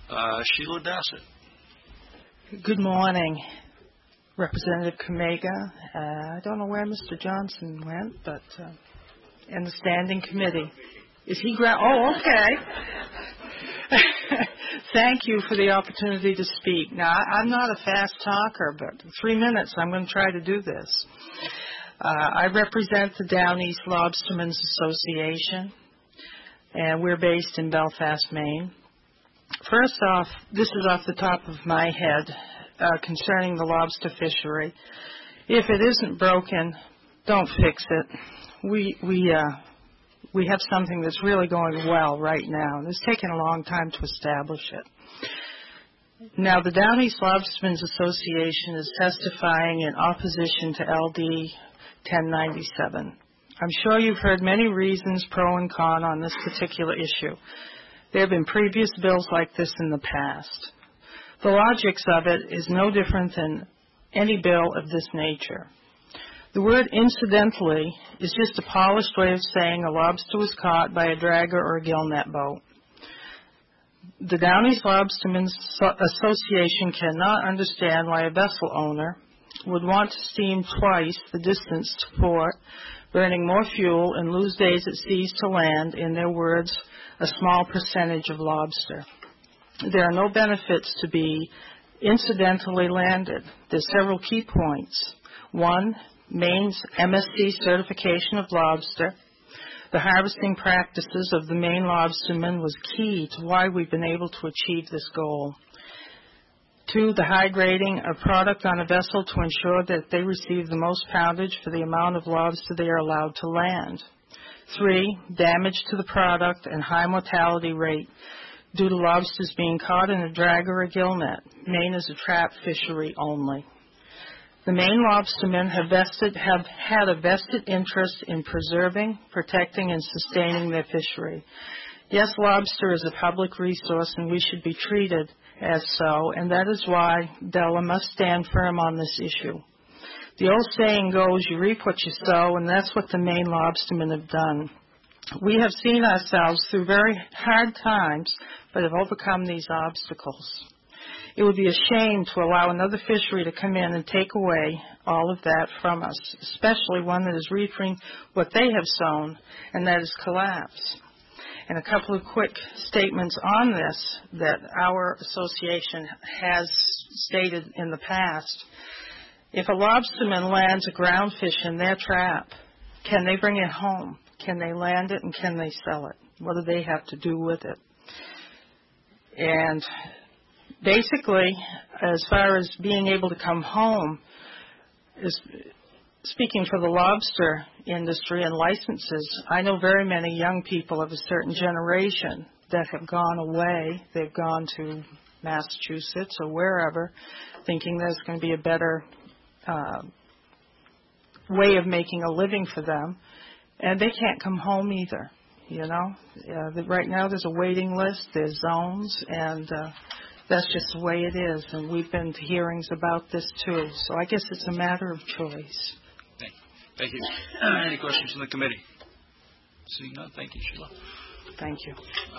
Sheila Dassett. Good morning, Representative Comega. I don't know where Mr. Johnson went, but in the standing committee. Is he Oh, okay. Thank you for the opportunity to speak. Now, I'm not a fast talker, but 3 minutes, I'm going to try to do this. I represent the Down East Lobstermen's Association, and we're based in Belfast, Maine. First off, this is off the top of my head concerning the lobster fishery. If it isn't broken, don't fix it. We have something that's really going well right now, and it's taken a long time to establish it. Now, the Down East Lobstermen's Association is testifying in opposition to LD 1097. I'm sure you've heard many reasons pro and con on this particular issue. There have been previous bills like this in the past. The logics of it is no different than any bill of this nature. The word incidentally is just a polished way of saying a lobster was caught by a dragger or a gillnet boat. The Down East Lobstermen's Association cannot understand why a vessel owner would want to steam twice the distance to port, burning more fuel and lose days at sea to land, in their words, a small percentage of lobster. There are no benefits to be incidentally landed. There's several key points. One, Maine's MSC certification of lobster. The harvesting practices of the Maine lobstermen was key to why we've been able to achieve this goal. Two, the high grading of product on a vessel to ensure that they receive the most poundage for the amount of lobster they are allowed to land. Three, damage to the product and high mortality rate due to lobsters being caught in a drag or a gillnet. Maine is a trap fishery only. The Maine lobstermen have had a vested interest in preserving, protecting, and sustaining their fishery. Yes, lobster is a public resource, and we should be treated as so, and that is why DELA must stand firm on this issue. The old saying goes, you reap what you sow, and that's what the Maine lobstermen have done. We have seen ourselves through very hard times, but have overcome these obstacles. It would be a shame to allow another fishery to come in and take away all of that from us, especially one that is reaping what they have sown, and that is collapse. And a couple of quick statements on this that our association has stated in the past. If a lobsterman lands a ground fish in their trap, can they bring it home? Can they land it, and can they sell it? What do they have to do with it? And basically, as far as being able to come home, is speaking for the lobster industry and licenses, I know very many young people of a certain generation that have gone away. They've gone to Massachusetts or wherever, thinking there's going to be a better way of making a living for them, and they can't come home either. You know, right now there's a waiting list, there's zones, and that's just the way it is. And we've been to hearings about this too. So I guess it's a matter of choice. Thank you. Any questions from the committee? Seeing none, thank you, Sheila. Thank you.